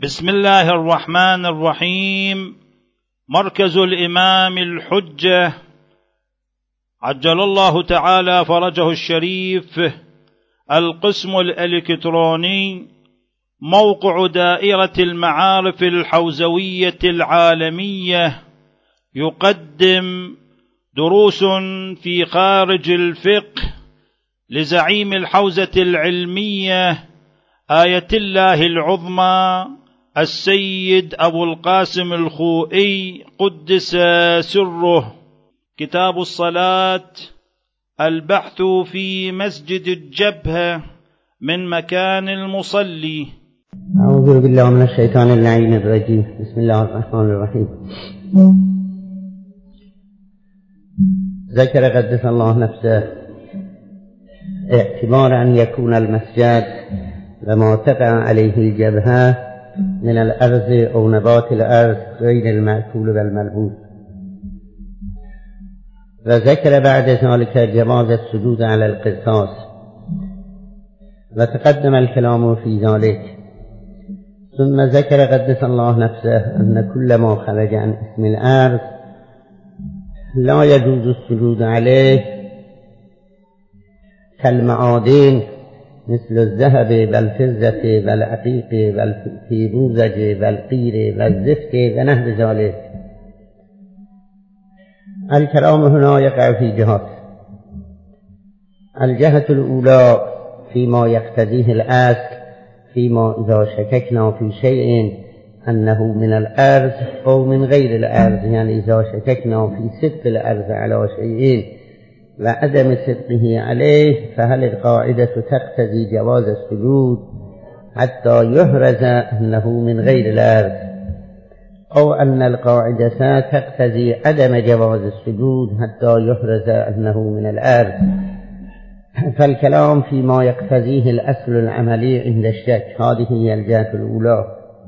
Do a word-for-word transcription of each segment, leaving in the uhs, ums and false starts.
بسم الله الرحمن الرحيم. مركز الإمام الحجة عجل الله تعالى فرجه الشريف، القسم الإلكتروني، موقع دائرة المعارف الحوزوية العالمية، يقدم دروس في خارج الفقه لزعيم الحوزة العلمية آية الله العظمى السيد أبو القاسم الخوئي قدس سره. كتاب الصلاة، البحث في مسجد الجبهة من مكان المصلي. أعوذ بالله من الشيطان اللعين الرجيم. بسم الله الرحمن الرحيم. ذكر قدس الله نفسه اعتبار أن يكون المسجد وما تقع عليه الجبهة من الأرض أو نبات الأرض غير المأكول والملبوس، وذكر بعد ذلك جواز السجود على القرطاس، وتقدم الكلام في ذلك. ثم ذكر قدس الله نفسه أن كل ما خرج عن اسم الأرض لا يجوز السجود عليه كالمعادن مثل الذهب والفضة والعقيق والفيروزج والقير والزفت ونحو ذلك. الكلام هنا يقع في جهات. الجهة الأولى فيما يقتضيه الأصل، فيما إذا شككنا في شيء أنه من الأرض أو من غير الأرض، يعني إذا شككنا في صدق الأرض على شيء وعدم صدقه عليه، فهل القاعدة تقتضي جواز السجود حتى يحرز أنه من غير الأرض، أو أن القاعدة تقتضي عدم جواز السجود حتى يحرز أنه من الأرض؟ فالكلام فيما يقتضيه الأصل العملي عند الشك. هذه هي الجهة الأولى.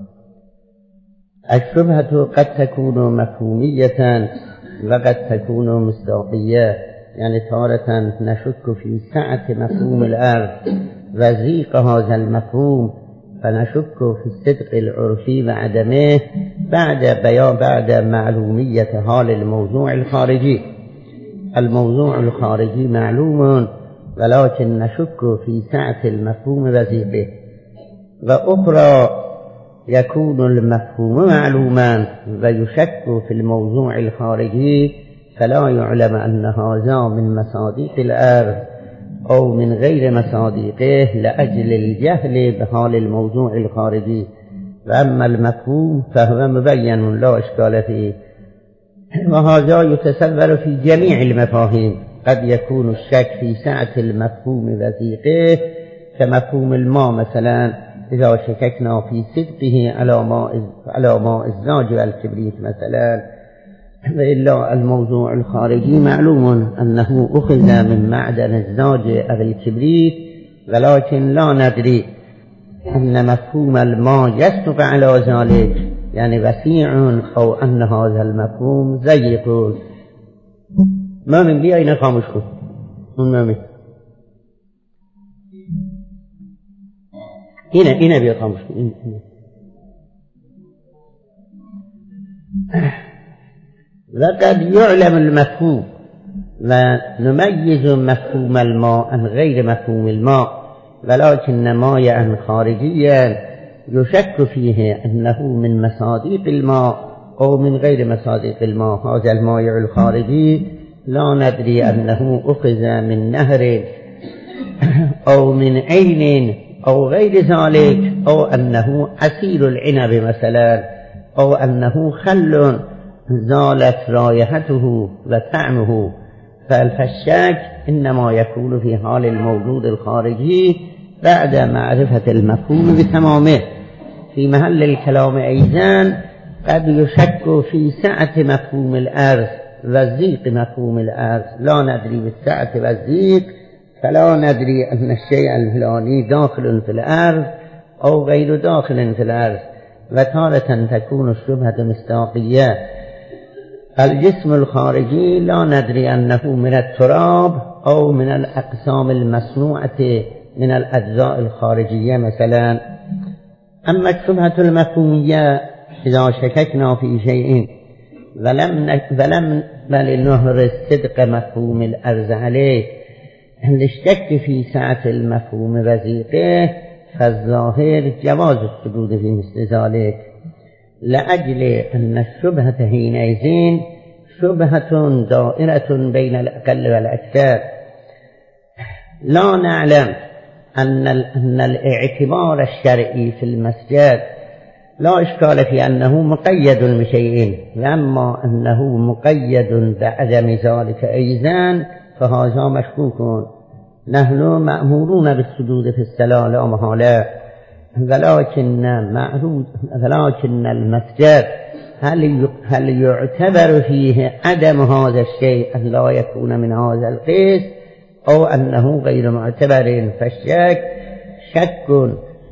الشبهة قد تكون مفهومية وقد تكون مصداقية، يعني تارة نشك في سعة مفهوم الأرض وضيق هذا المفهوم، فنشك في الصدق العرفي وعدمه بعد بيان بعد معلومية حال الموضوع الخارجي. الموضوع الخارجي معلوم، ولكن نشك في سعة المفهوم وضيقه. وأخرى يكون المفهوم معلوما ويشك في الموضوع الخارجي، فلا يعلم أن هذا من مصادق الأرض أو من غير مصادقه لأجل الجهل بحال الموضوع الخارجي. وأما المفهوم فهو مبين لا إشكال فيه، وهذا يتصور في جميع المفاهيم. قد يكون الشك في سعة المفهوم وضيقه كمفهوم الماء مثلا، إذا شككنا في صدقه على ماء على ماء الزاج والكبريت مثلا. وإلا الموضوع الخارجي معلوم أنه أخذ من معدن الزاج أو الكبريت، ولكن لا ندري أن مفهوم الماء يصدق على ذلك، يعني وسيع، أو أن هذا المفهوم ضيق. ما من بي أين خامش كن ما من هنا هنا بي خامش كن. وقد يعلم المفهوم ونميز مفهوم الماء عن غير مفهوم الماء، ولكن ماء خارجيا يشك فيه أنه من مصادق الماء أو من غير مصادق الماء. هذا الماء الخارجي لا ندري أنه أخذ من نهر أو من عين أو غير ذلك، أو أنه عصير العنب مثلا، أو أنه خل زالت رائحته وطعمه. فالشك إنما يكون في حال الموجود الخارجي بعد معرفة المفهوم بتمامه. في محل الكلام أيضا قد يشك في سعة مفهوم الأرض وضيق مفهوم الأرض، لا ندري بالسعة والضيق، فلا ندري أن الشيء الفلاني داخل في الأرض أو غير داخل في الأرض. وتارة تكون الشبهة مصداقية. الجسم الخارجي لا ندري أنه من التراب أو من الأقسام المصنوعة من الأجزاء الخارجية مثلا. اما الشبهة المفهومية اذا شككنا في شيء ولم ولم نظهر صدق مفهوم العرض عليه للشك في سعة المفهوم وضيقه فالظاهر جواز السدود في مثل ذلك، لأجل أن الشبهة حينئذ شبهة دائرة بين الأقل والأكثر. لا نعلم أن أن الاعتبار الشرعي في المسجد لا إشكال في أنه مقيد بشيء، وأما أنه مقيد بعدم ذلك أيضا فهذا مشكوك. نحن مأمورون بالسجود في الصلاة لا محالة، ولكن معروض ولكن المسجد هل هل يعتبر فيه عدم هذا الشيء أن لا يكون من هذا القسم أو أنه غير معتبر؟ فالشك شك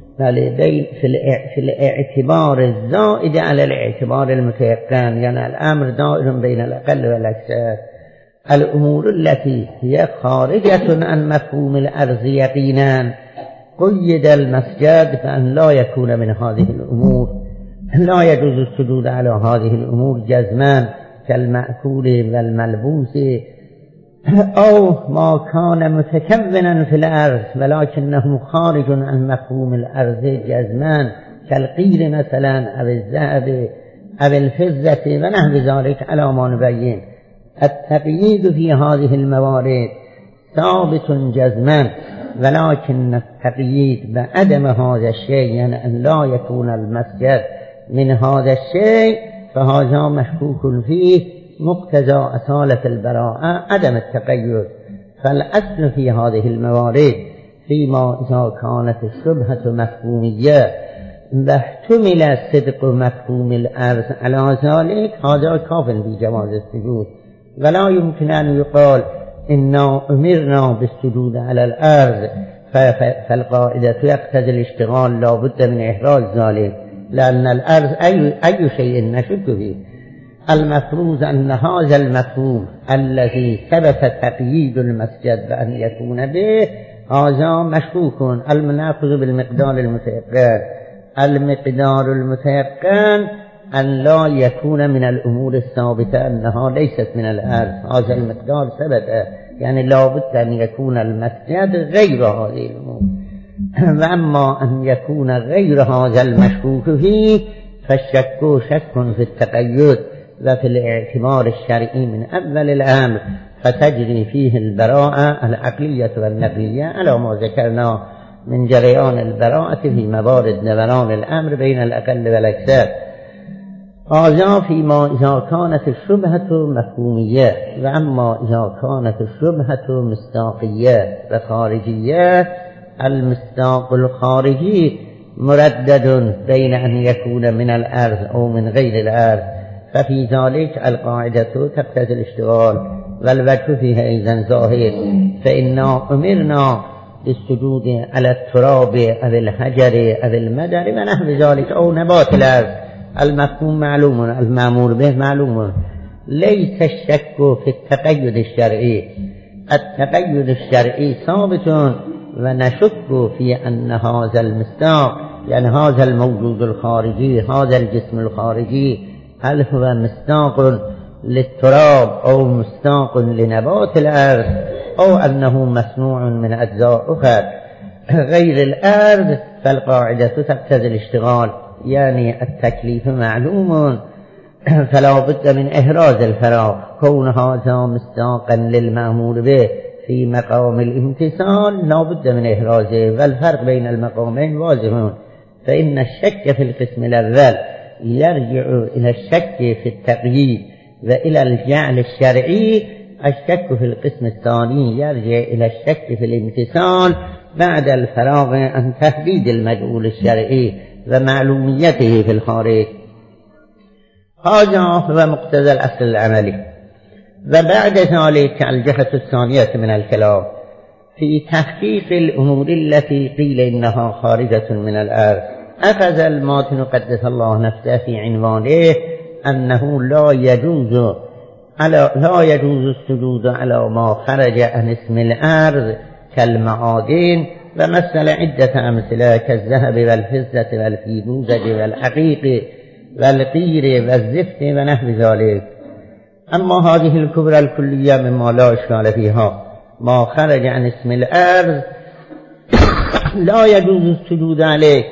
في الاعتبار الزائد على الاعتبار المتيقن، يعني الأمر دائر بين الأقل والأكثر. الأمور التي هي خارجة عن مفهوم العرض يقينا قيد المسجد بأن لا يكون من هذه الأمور، لا يجوز السجود على هذه الأمور جزما كالمأكول والملبوس أو ما كان متكونا في الأرض ولكنه خارج عن مفهوم الأرض جزما كالقيل مثلا أو الذهب أو الفضة ونحو ذلك على ما نبين. التقييد في هذه الموارد ثابت جزما، ولكن التقييد بعدم هذا الشيء يعني أن لا يكون المسجد من هذا الشيء فهذا مشكوك فيه مقتضى أصالة البراءة عدم التقيد. فالأصل في هذه الموارد فيما إذا كانت الشبهة مفهومية واحتمل صدق مفهوم العرض على ذلك هذا كاف بجواز السجود، ولا يمكن أن يقال إنا أمرنا بالسجود على الأرض فالقاعدة يقتضي الاشتغال لا بد من إحراز ذلك، لأن الأرض أي, أي شيء نشك فيه. المفروض أن هذا المفهوم الذي ثبت تقييد المسجد بأن يكون به هذا مشكوك. المناقض بالمقدار المتيقن، المقدار المتيقن أن لا يكون من الأمور الثابتة أنها ليست من الأرض، هذا المقدار ثبت، يعني لا بد أن يكون المسجد غير هذه الأمور. وأما أن يكون غير هذا المشكوك فيه فالشك شك في التقيد وفي الاعتبار الشرعي من أول الأمر، فتجري فيه البراءة العقلية والنقلية على ما ذكرنا من جريان البراءة في موارد دوران الأمر بين الأقل والأكثر. هذا فيما إذا كانت الشبهة مفهومية. وأما إذا كانت الشبهة مصداقية وخارجية، المصداق الخارجي مردد بين أن يكون من الأرض أو من غير الأرض، ففي ذلك القاعدة تقتضي الاشتغال والوجه فيها أيضا ظاهر، فإنا أمرنا بالسجود على التراب أو الحجر أو المدر ونحو ذلك أو نبات الأرض. المفهوم معلوم، المأمور به معلوم. ليس الشك في التقيد الشرعي، التقيد الشرعي ثابت، ونشك في أن هذا المصداق يعني هذا الموجود الخارجي هذا الجسم الخارجي هل هو مصداق للتراب أو مصداق لنبات الأرض أو أنه مصنوع من أجزاء أخرى غير الأرض، فالقاعدة تقتضي الاشتغال، يعني التكليف معلوم فلا بد من إحراز الفراغ. كون هذا مصداقا للمأمور به في مقام الامتثال لا بد من إحرازه، والفرق بين المقامين واضح. فإن الشك في القسم الأول يرجع إلى الشك في التقييد وإلى الجعل الشرعي. الشك في القسم الثاني يرجع إلى الشك في الامتثال بعد الفراغ عن تحديد المجهول الشرعي ومعلوميته في الخارج. هذا هو مقتضى الأصل العملي. وبعد ذلك الجهة الثانية من الكلام في تحقيق الأمور التي قيل إنها خارجة من الأرض. أخذ الماتن قدس الله نفسه في عنوانه أنه لا يجوز على لا يجوز السجود على ما خرج عن اسم الأرض كالمعادن ومثل عدة أمثلة كالذهب والفضة والفيروزة والعقيق والقير والزفت ونحو ذلك. أما هذه الكبرى الكلية مما لا إشكال فيها ما خرج عن اسم الأرض لا يجوز السجود عليه،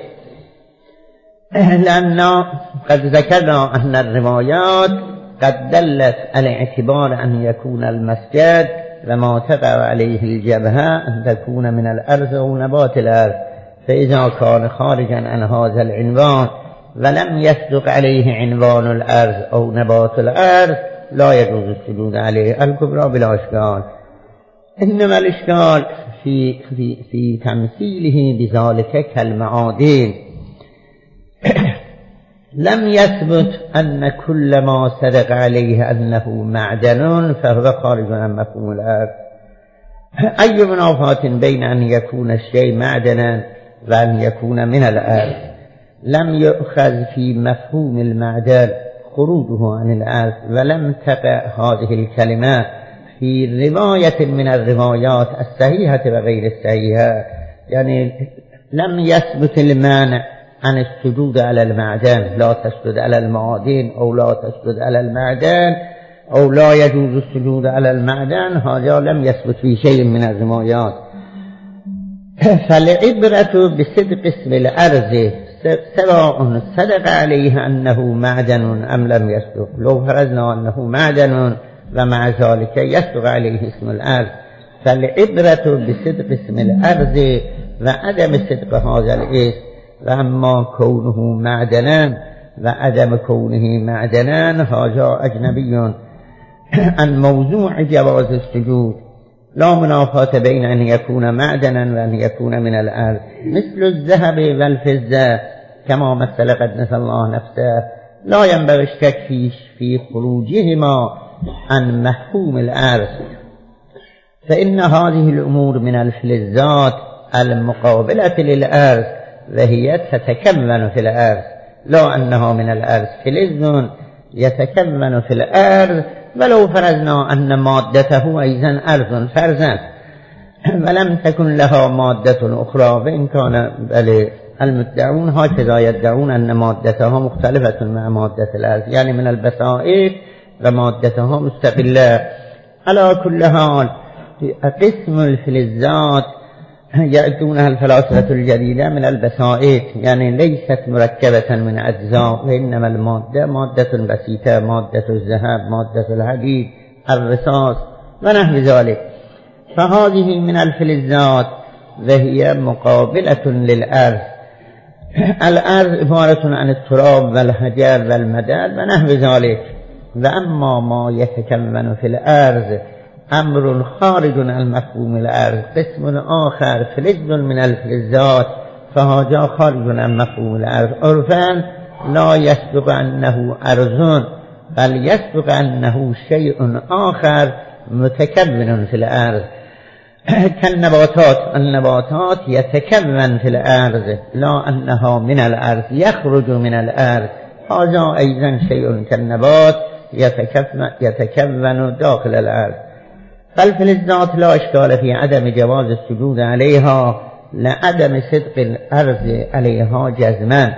لأن قد ذكرنا أن الروايات قد دلت على اعتبار أن يكون المسجد وما تقع عليه الجبهة أن تكون من الأرض أو نبات الأرض، فإذا كان خارجا عن هذا العنوان ولم يصدق عليه عنوان الأرض أو نبات الأرض لا يجوز السجود عليه. الكبرى بلا إشكال، إنما الإشكال في, في, في تمثيله بذلك كالمعادن. لم يثبت أن كل ما صدق عليه أنه معدن فهو خارج عن مفهوم الأرض. أي منافاة بين أن يكون الشيء معدنا وأن يكون من الأرض؟ لم يؤخذ في مفهوم المعدن خروجه عن الأرض، ولم تقع هذه الكلمات في رواية من الروايات الصحيحة وغير الصحيحة، يعني لم يثبت المانع عن السجود على المعدن، لا تسجد على المعادن أو لا تسجد على المعدن أو لا يجوز السجود على المعدن، هذا لم يثبت في شيء من الروايات. فالعبرة بصدق اسم الأرض سواء صدق عليه أنه معدن أم لم يصدق. لو فرضنا أنه معدن ومع ذلك يصدق عليه اسم الأرض، فالعبرة بصدق اسم الأرض وعدم صدق هذا الاسم. وأما كونه معدنا وعدم كونه معدنا هذا أجنبي عن موضوع جواز السجود، لا منافاة بين أن يكون معدنا وأن يكون من الأرض. مثل الذهب والفضة كما مثل قدس الله نفسه لا ينبغي الشك في خروجهما عن مفهوم الأرض، فإن هذه الأمور من الفلزات المقابلة للأرض وهي تتكون في الأرض، لا أنها من الأرض. فلز يتكون في الأرض ولو فرضنا أن مادته أيضا أرض فرزا ولم تكن لها مادة أخرى، وإن كان بل المدعون هكذا يدعون أن مادتها مختلفة مع مادة الأرض، يعني من البسائط ومادتها مستقلة. على كل حال قسم الفلزات يأتونها الفلاسفة الجديدة من البسائط، يعني ليست مركبة من أجزاء، وإنما المادة مادة بسيطة، مادة الذهب، مادة الحديد، الرصاص ونحو ذلك. فهذه من الفلزات وهي مقابلة للأرض. الأرض عبارة عن التراب والحجر والمدد ونحو ذلك. وأما ما يتكون في الأرض أمر خارج عن مفهوم الأرض، قسم آخر فلز من الفلزات فهذا خارج عن مفهوم الأرض. عرفاً لا يسبق أنه أرض بل يسبق أنه شيء آخر متكون في الأرض، كالنباتات. النباتات يتكون في الأرض لا أنها من الأرض، يخرج من الأرض. هذا أيضا شيء كالنبات يتكون داخل الأرض. فالفلزات لا إشكال في عدم جواز السجود عليها لعدم صدق الأرض عليها جزما.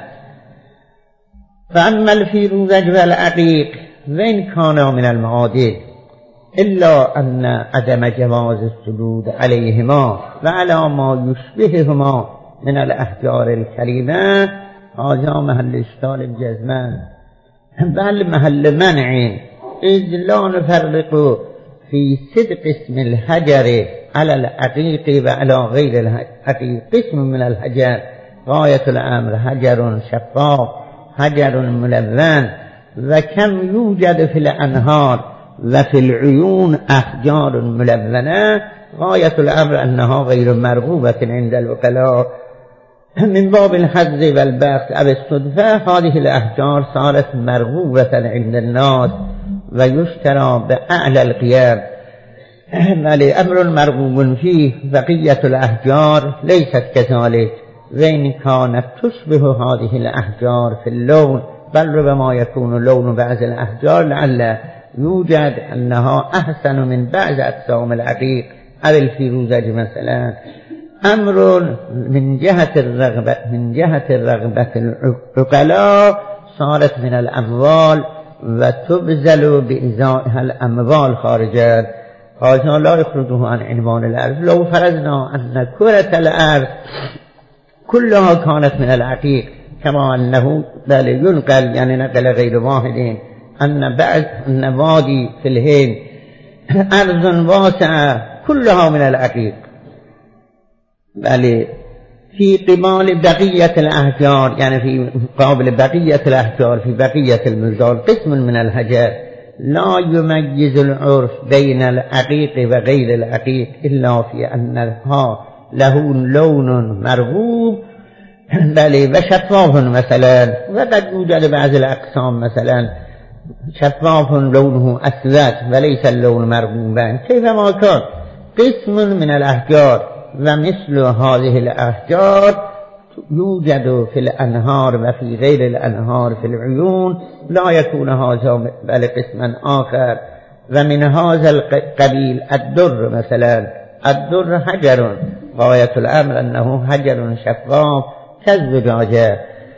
فأما الفيروزة والعقيق وإن كانا من المعادن إلا أن عدم جواز السجود عليهما وعلى ما يشبههما من الأحجار الكريمة هذا محل إشكال جزما، بل محل منع، إذ لا نفرق في صدق اسم الحجر على العقيق وعلى غير العقيق. قسم من الحجر غاية الأمر حجر شفاف، حجر ملون، وكم يوجد في الأنهار وفي العيون أحجار ملونة، غاية الأمر أنها غير مرغوبة عند الوكلاء. من باب الحظ والبخت أو الصدفة هذه الأحجار صارت مرغوبة عند الناس ويشترى بأعلى القيام، بل أمر مرغوب فيه. بقية الأحجار ليست كذلك، وإن كانت تشبه هذه الأحجار في اللون، بل ربما يكون لون بعض الأحجار لعل يوجد أنها أحسن من بعض أقسام العقيق أو الفيروزة مثلا. امر من جهة الرغبة من جهة الرغبة العقلاء صارت من الاموال و تبذل بإزائها الاموال خارجا، هذا لا يخرجه عن عنوان الأرض. لو فرضنا أن كرة الأرض كلها كانت من العقيق كما أنه بل ينقل يعني نقل غير واحد أن بعض النوادي في الهند أرض واسعة كلها من العقيق، بل في قبال بقية الأحجار يعني في مقابل بقية الأحجار في بقية المزار قسم من الحجر لا يميز العرف بين العقيق وغير العقيق إلا في أنها له لون مرغوب بل وشفاف مثلا، وقد يوجد بعض الأقسام مثلا شفاف لونه أسود وليس اللون مرغوبا، كيفما كان قسم من الأحجار ومثل هذه الأحجار يوجد في الأنهار وفي غير الأنهار في العيون، لا يكون هذا بل قسما آخر. ومن هذا القبيل الدر مثلا، الدر حجر غاية الأمر أنه حجر شفاف كالزجاجة،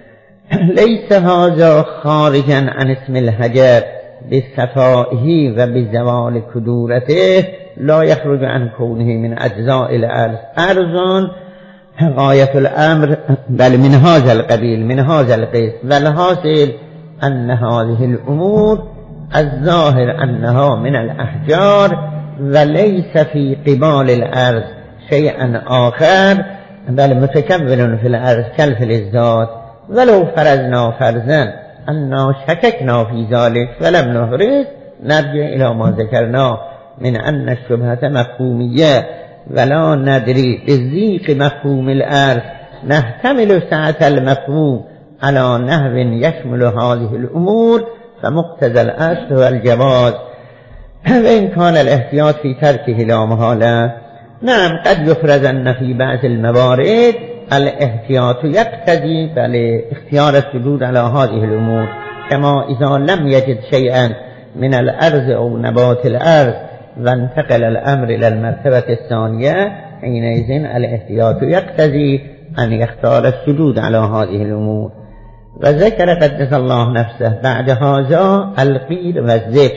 ليس هذا خارجا عن اسم الحجر بصفائه وبزوال كدورته، لا يخرج عن كونه من أجزاء الأرض. أرض غاية الأمر بل من هذا القبيل من هذا القسم، والحاصل أن هذه الأمور الظاهر أنها من الأحجار وليس في قبال الأرض شيئا آخر بل متكون في الأرض كالفلزات. ولو فرضنا فرضا أننا شككنا في ذلك ولم نهرس نرجع إلى ما ذكرنا من أن الشبهة مفهومية ولا ندري بضيق مفهوم الأرض، نحتمل سعة المفهوم على نحو يشمل هذه الأمور، فمقتضى الأصل والجواز، وإن كان الاحتياط في تركه لا محالة. نعم قد يفرض أن في بعض الموارد الاحتياط يقتضي بل اختيار السدود على هذه الأمور، كما إذا لم يجد شيئا من الأرض أو نبات الأرض وانتقل الأمر إلى المرتبة الثانية، حينئذ الاحتياط يقتضي أن يختار السدود على هذه الأمور. وذكر قدس الله نفسه بعد هذا القيل والزفت.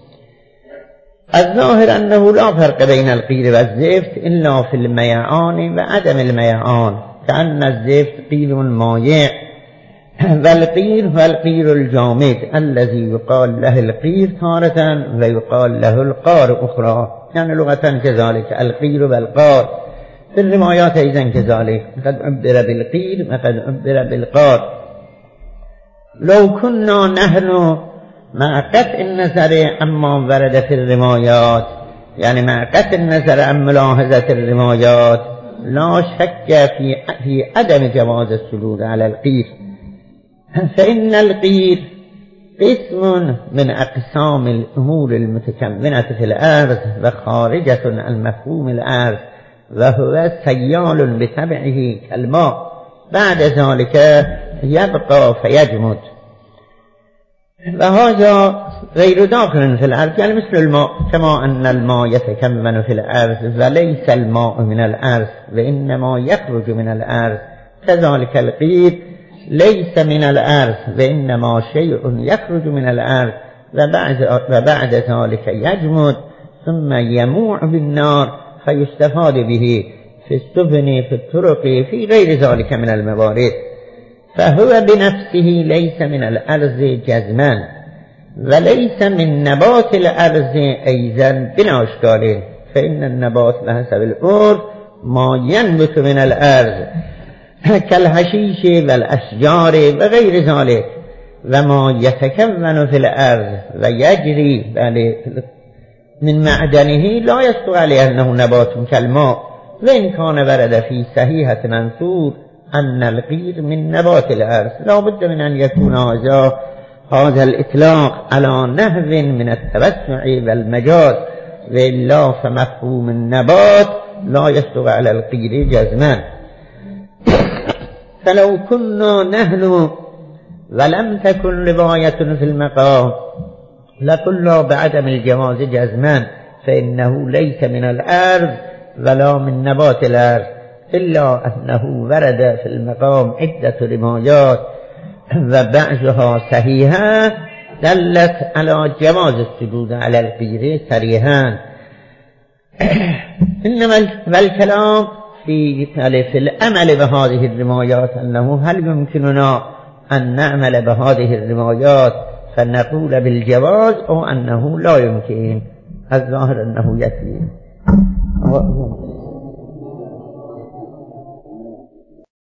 الظاهر أنه لا فرق بين القيل والزفت إلا في الميعان وعدم الميعان، كأن الزفت قيل مايع والقيل هو القيل الجامد الذي يقال له القيل تارة ويقال له القار أخرى، يعني لغة كذلك القيل والقار. في الروايات أيضا كذلك قد عبر بالقيل وقد عبر بالقار. لو كنا نحن مع قطع النظر عما ورد في الروايات، يعني مع قطع النظر عن ملاحظة الروايات، لا شك في في عدم جواز السدود على القيل، فإن القيل قسم من أقسام الأمور المتكونة في الأرض وخارجة عن مفهوم الأرض، وهو سيال بتبعه كالماء، بعد ذلك يبقى فيجمد، وهذا غير داخل في الأرض، يعني مثل الماء، كما أن الماء يتكون في الأرض وليس الماء من الأرض وإنما يخرج من الأرض، كذلك القيل ليس من الأرض وإنما شيء يخرج من الأرض وبعد, وبعد ذلك يجمد ثم يموع بالنار فيستفاد به في السفن في الطرق في غير ذلك من الموارد، فهو بنفسه ليس من الأرض جزما وليس من نبات الأرض أيضا بلا إشكال، فإن النبات بحسب العرف ما ينبت من الأرض كالحشيش والأشجار وغير ذلك، وما يتكون في الأرض ويجري من معدنه لا يسطو عليه أنه نبات كالماء، وإن كان ورد في صحيحة منصور أن القيل من نبات الأرض، لا بد من أن يكون هذا هذا الإطلاق على نحو من التوسع والمجاز، وإلا فمفهوم النبات لا يسطو على القيل جزما. فلو كنا نحن ولم تكن رواية في المقام لقلنا بعدم الجواز جزما، فإنه ليس من الأرض ولا من نبات الأرض، إلا أنه ورد في المقام عدة روايات وبعضها صحيحة دلت على جواز السجود على الغير صريحا. إنما الكلام في في العمل بهذه الروايات أنه هل يمكننا أن نعمل بهذه الروايات فنقول بالجواز أو أنه لا يمكن. الظاهر أنه يكفي.